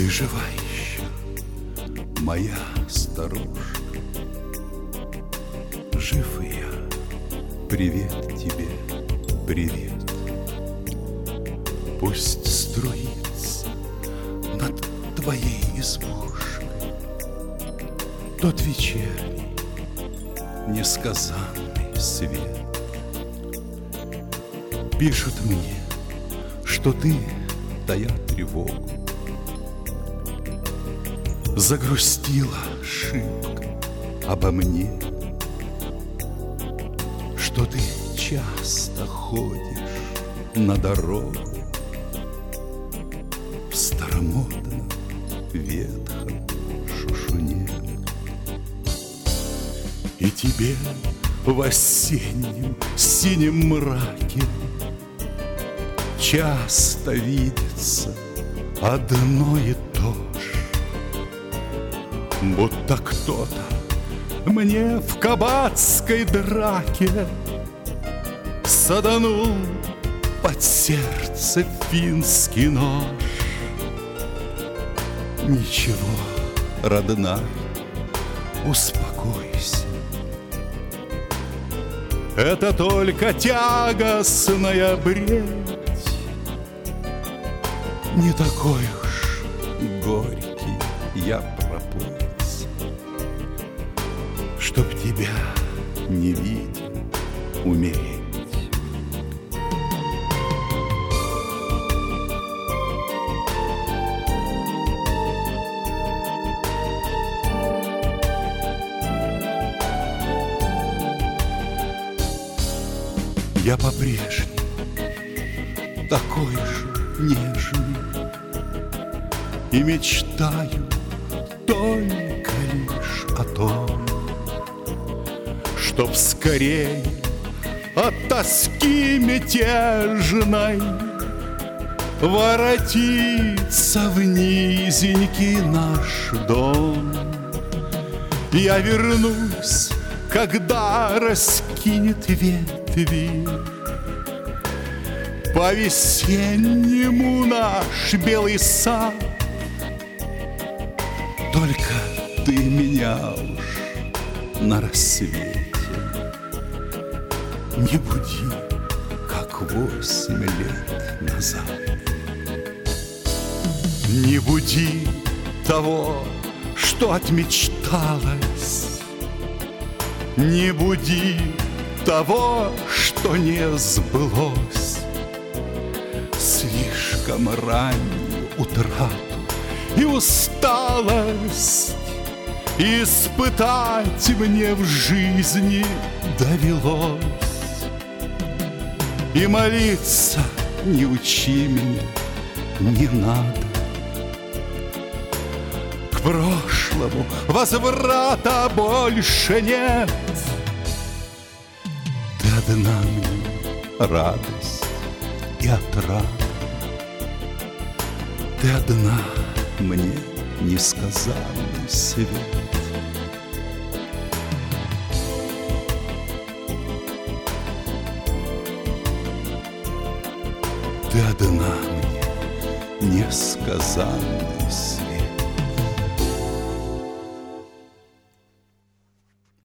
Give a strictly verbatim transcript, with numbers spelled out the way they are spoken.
жива еще, моя старушка? Жив и я, привет тебе, привет. Пусть струится над твоей избушкой тот вечерний, несказанный свет. Пишут мне, что ты, тая тревогу, загрустила шибко обо мне, что ты часто ходишь на дорогу в старомодном ветхом шушуне. И тебе в осеннем синем мраке часто видится одно и то же, будто кто-то мне в кабацкой драке саданул под сердце финский нож. Ничего, родная, успокойся, это только тягостная бредь, не такой уж горький я пропойц, чтоб тебя не видя умереть. Я по-прежнему такой же нежный и мечтаю только лишь о том, чтоб скорей от тоски мятежной воротиться в низенький наш дом. Я вернусь, когда раскинет ветви по-весеннему наш белый сад. Только ты меня уж на рассвете не буди, как восемь лет назад. Не буди того, что отмечталось, не буди того, что не сбылось. Слишком раннюю утрату и усталость испытать мне в жизни довелось. И молиться не учи меня, не надо. К прошлому возврата больше нет. Ты одна мне радость и отрада, ты одна мне несказанный свет. Ты одна мне несказанный свет.